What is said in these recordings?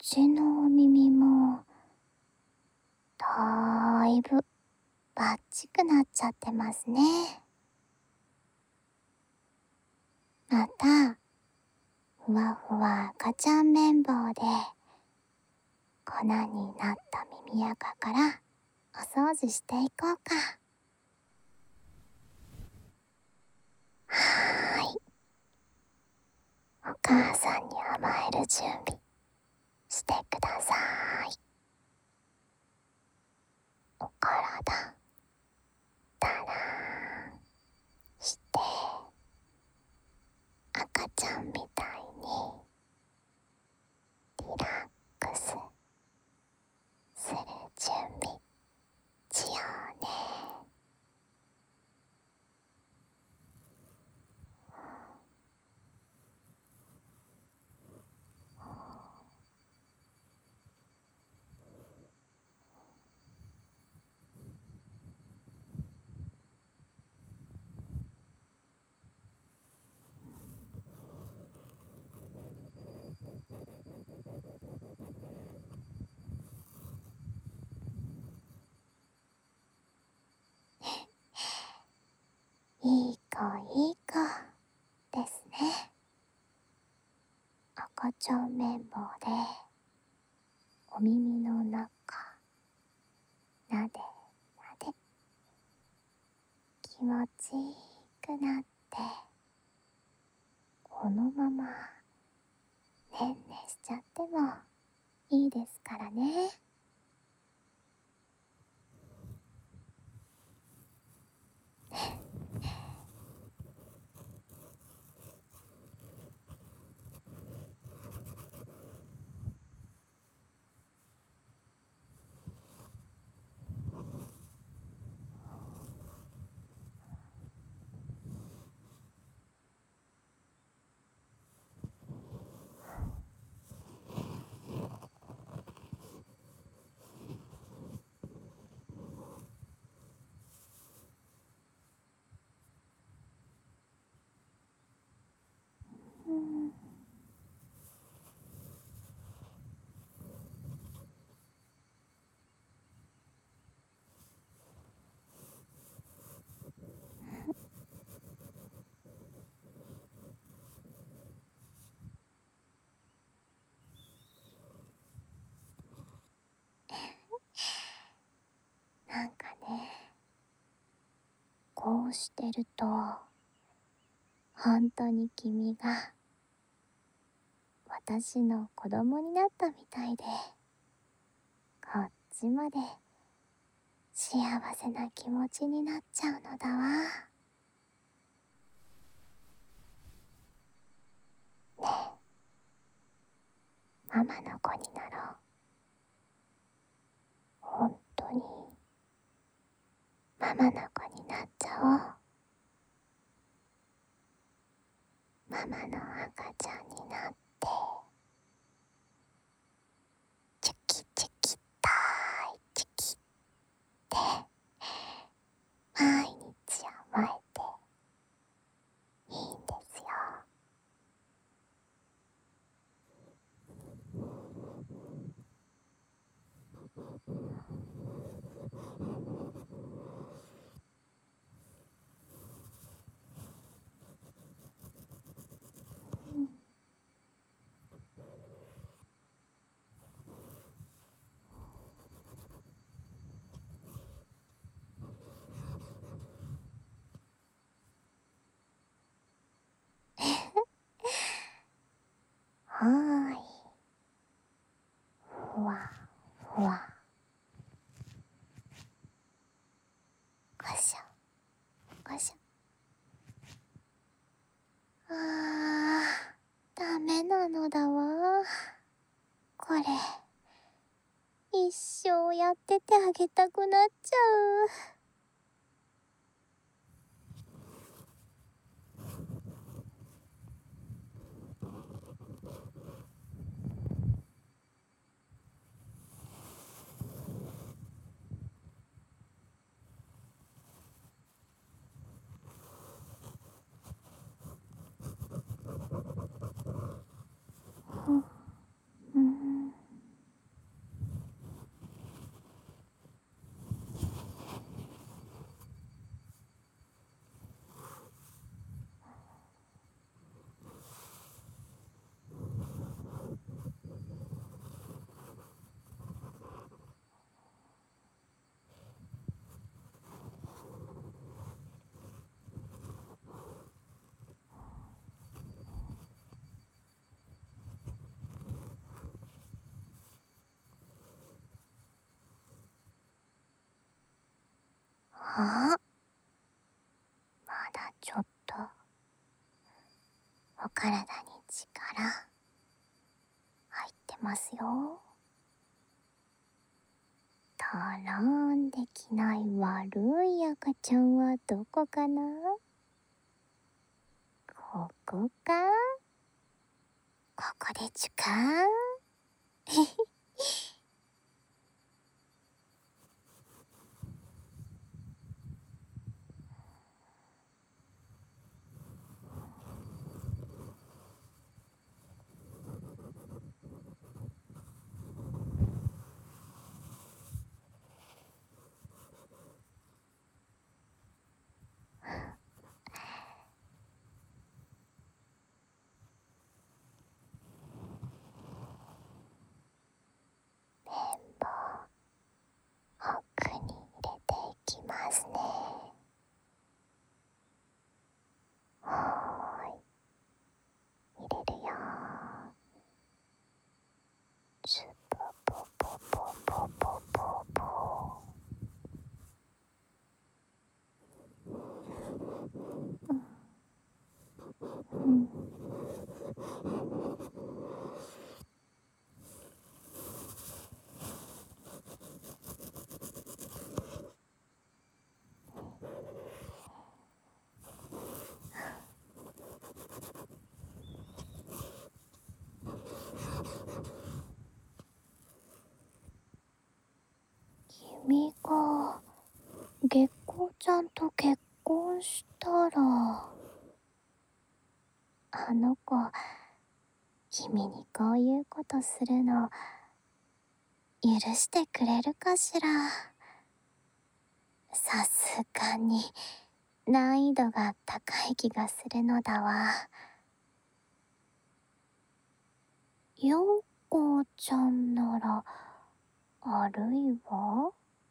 ちのお耳もだいぶバッチくなっちゃってますね。またふわふわ赤ちゃん綿棒で粉になった耳垢からお掃除していこうか。はーい、お母さんに甘える準備してください。お体だらーんして赤ちゃんみたいにリラックスする準備しようね。いい子いい子ですね。赤ちゃん綿棒でお耳の中なでなで気持ちいいくなって、このままねんねしちゃってもいいですからね。うん、なんかね、こうしてると本当に君が私の子供になったみたいで、こっちまで幸せな気持ちになっちゃうのだわ。ねえ、ママの子になろう。本当にママの子になっちゃおう。ママの赤ちゃんになって、チュキチュキたーいチュキって毎日甘えていいんですよ。うん、はーい、ふわふわ、ごしょごしょ。ダメなのだわ。これ一生やっててあげたくなっちゃう。うん、 あ、まだちょっとお体に力入ってますよ。たらんできない悪い赤ちゃんはどこかな？ここか？ここでちゅか？奥に入れていきますね。はーい、入れるよ。ズポポポポポポポポ。うん。君が月光ちゃんと結婚したら、あの子、君にこういうことするの許してくれるかしら。さすがに難易度が高い気がするのだわ。ようこちゃんならあるいは？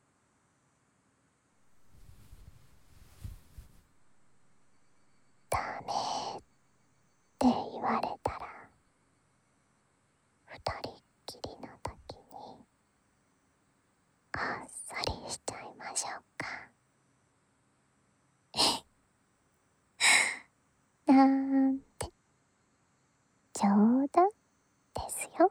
ダメって言われたら二人っきりの時にこっそりしちゃいましょうか。なんて冗談ですよ。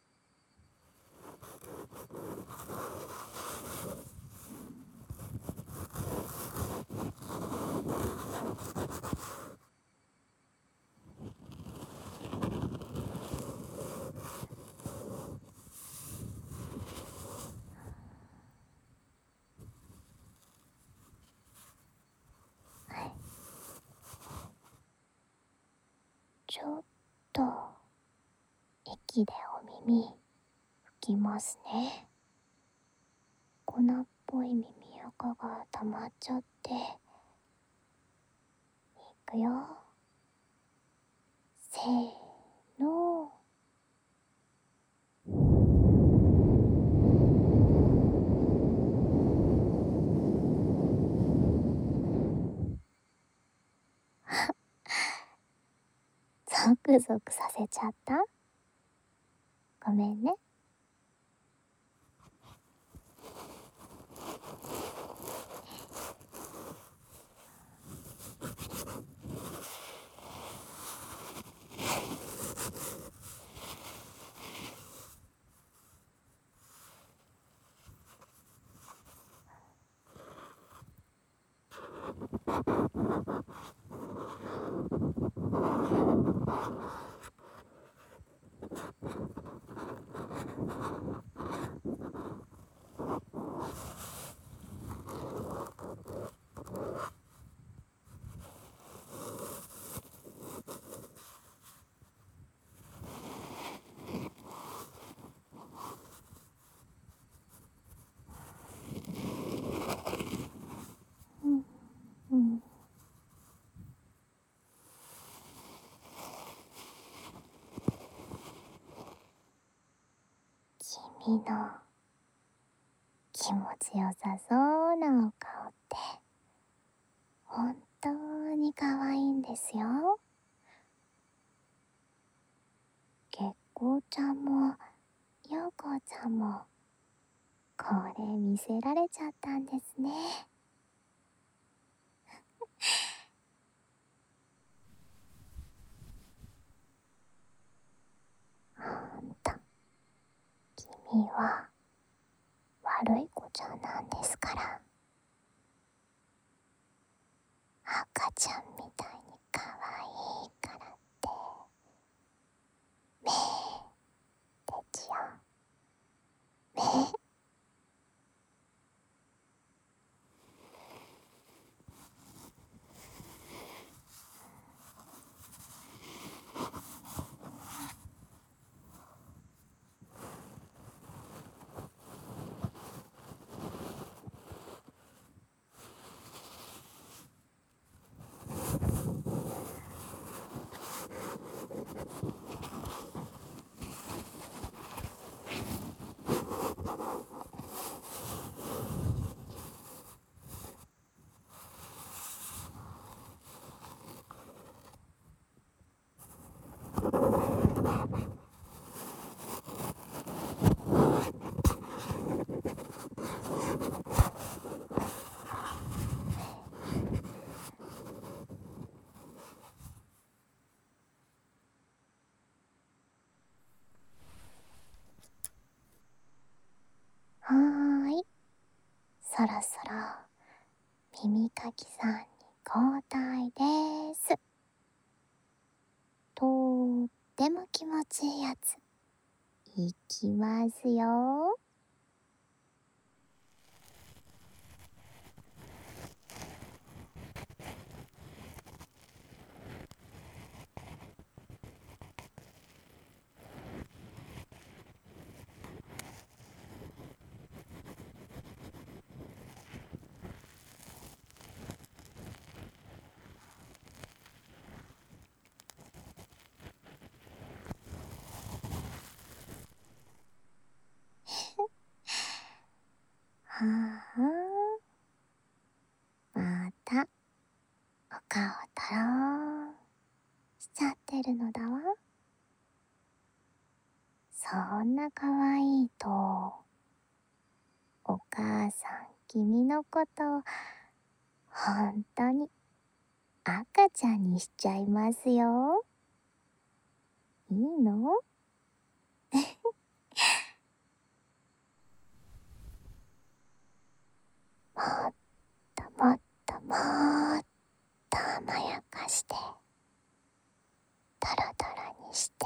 ちょっと息でお耳拭きますね。粉っぽい耳垢が溜まっちゃって。いくよ。せーの。ゾクゾクさせちゃった？ごめんね。うんうん。君の気持ちよさそうなお顔って本当に可愛いんですよ。月光ちゃんも陽光ちゃんもこれ見せられちゃったんですね。 君は悪い子ちゃんなんですから。赤ちゃんみたいに可愛いからってめーてちよめー。はーい、そろそろ耳かきさんに交代です。とっても気持ちいいやついきますよ。はあ、またお顔とろしちゃってるのだわ。そんな可愛いとお母さん君のこと本当に赤ちゃんにしちゃいますよ。いいの？もっともっともっと甘やかしてトロトロにして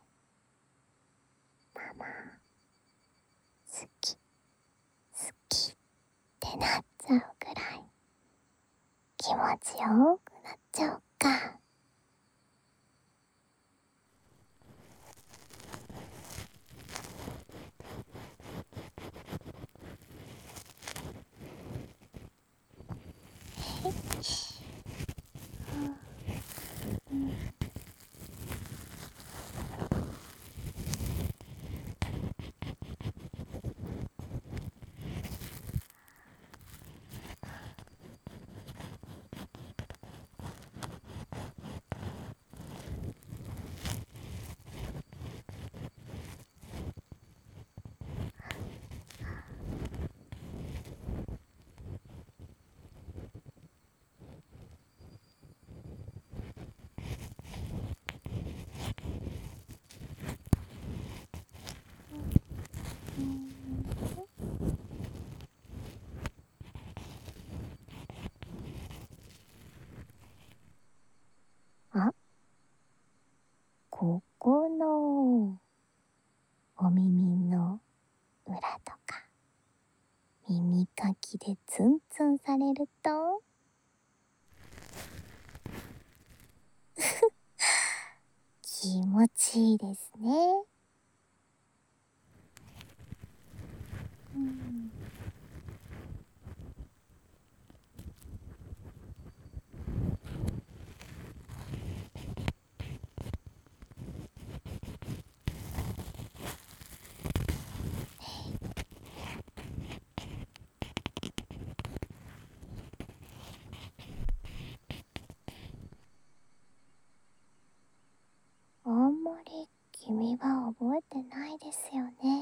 ママ好き好きってなっちゃうくらい気持ちよくなっちゃおうか。あ、ここのお耳の裏とか耳かきでツンツンされると気持ちいいですね。うん、あんまり君は覚えてないですよね。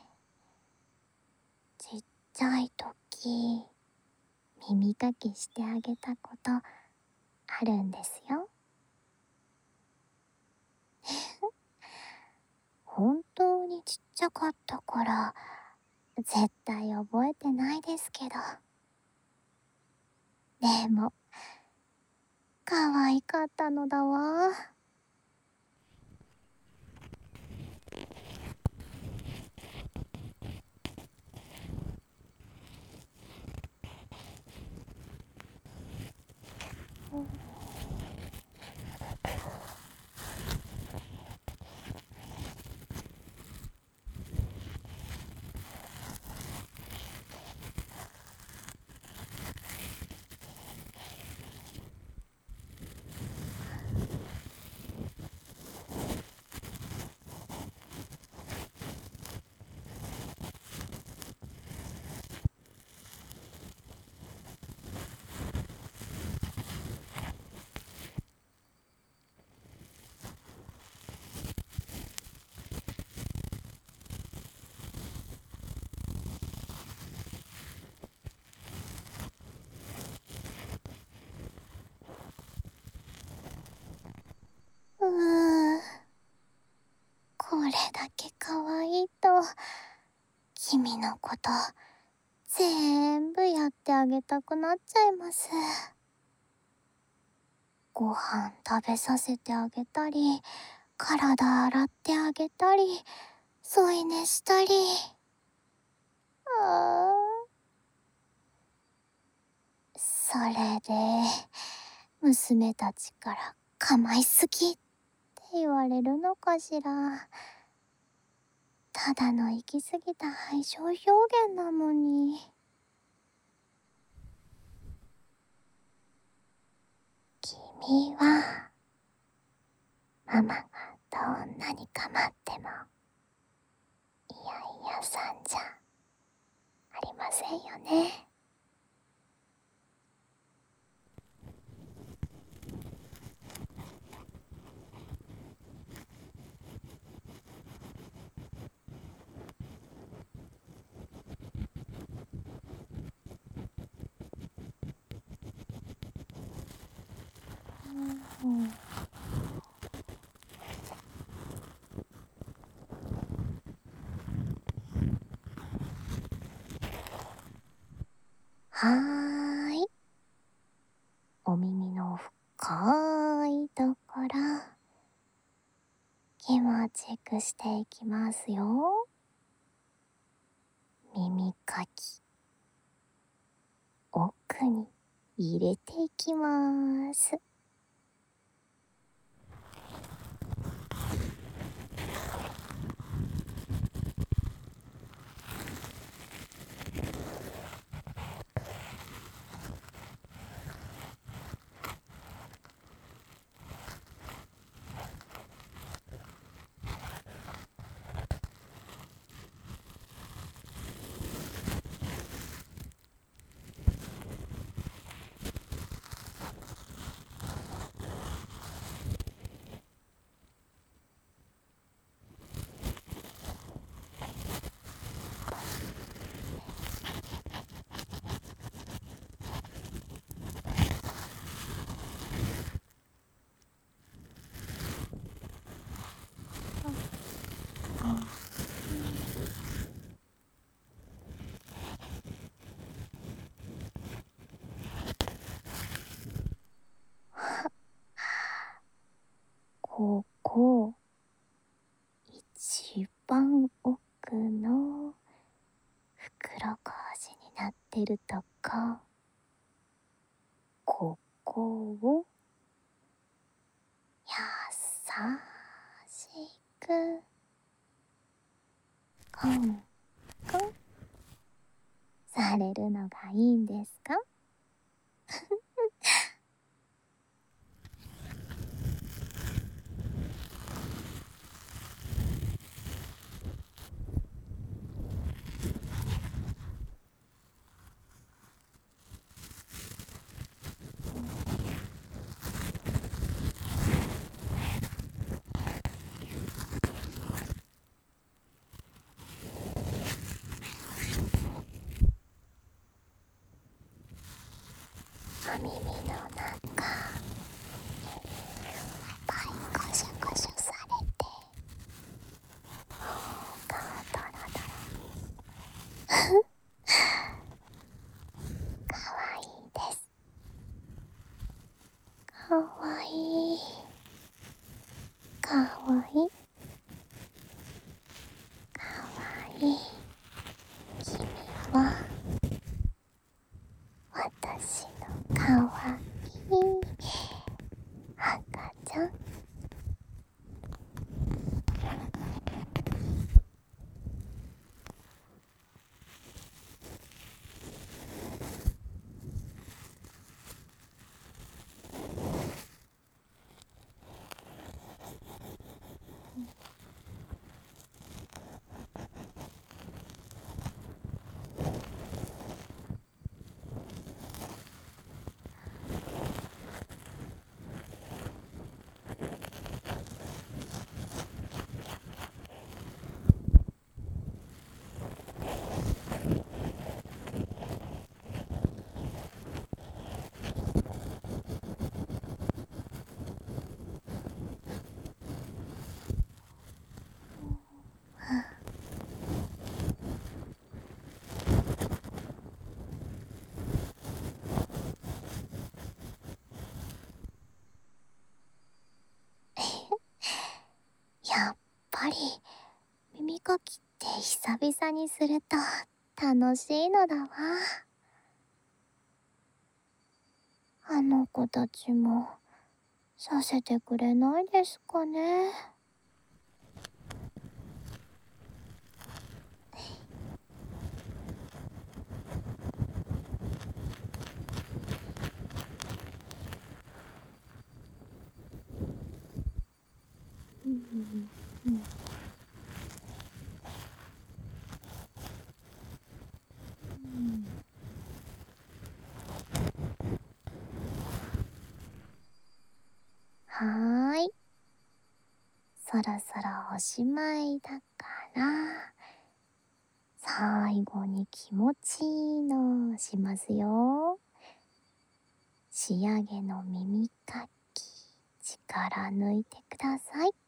ちっちゃい時耳かきしてあげたことあるんですよ。 本当にちっちゃかったから絶対覚えてないですけど、でも可愛かったのだわ。これだけ可愛いと君のこと全部やってあげたくなっちゃいます。ご飯食べさせてあげたり、体洗ってあげたり、添い寝したり。あそれで娘たちから構いすぎって言われるのかしら。ただの行き過ぎた愛情表現なのに。君はママがどんなに構ってもいやいやさんじゃありませんよね。うん、はーい。お耳の深いところ気持ちよくしていきますよ。耳かき奥に入れていきます。ここ一番奥の袋小路になってるとこ、ここを優しくコンコンされるのがいいんですか？お耳の中いっぱいコショコショされて久々にすると楽しいのだわ。あの子たちもさせてくれないですかね。うんうん。はーい。そろそろおしまいだから、最後に気持ちいいのしますよ。仕上げの耳かき、力抜いてください。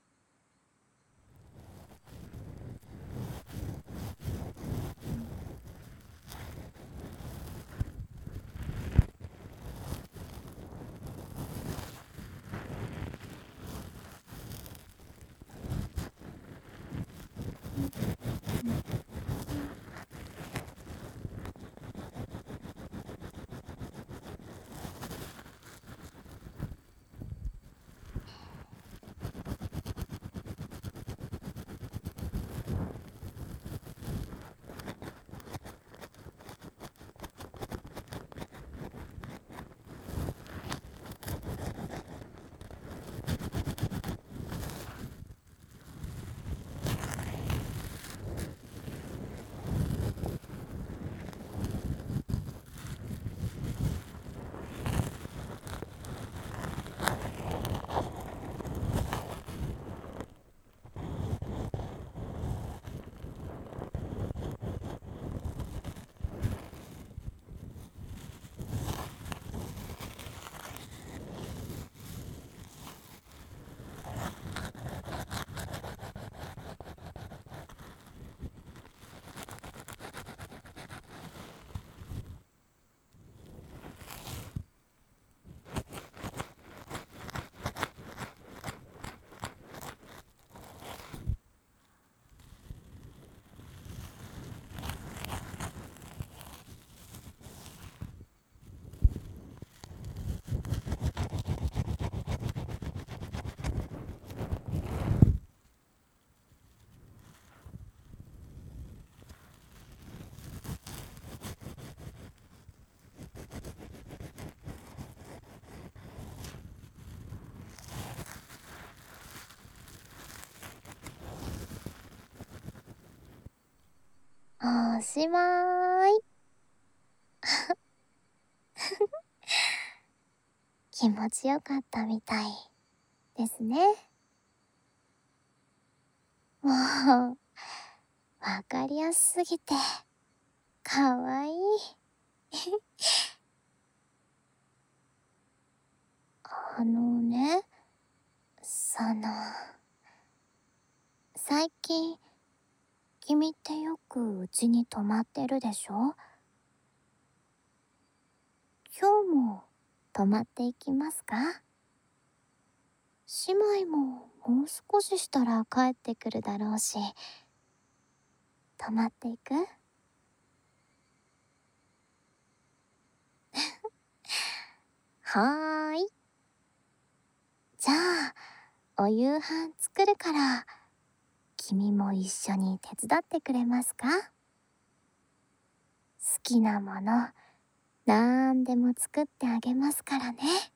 おしまーい。気持ちよかったみたいですね。もう、わかりやすすぎて、かわいい。ね、最近、君ってよくうちに泊まってるでしょ？今日も泊まっていきますか？姉妹ももう少ししたら帰ってくるだろうし、泊まっていく？はーい。じゃあ、お夕飯作るから、君も一緒に手伝ってくれますか？好きなもの、なんでも作ってあげますからね。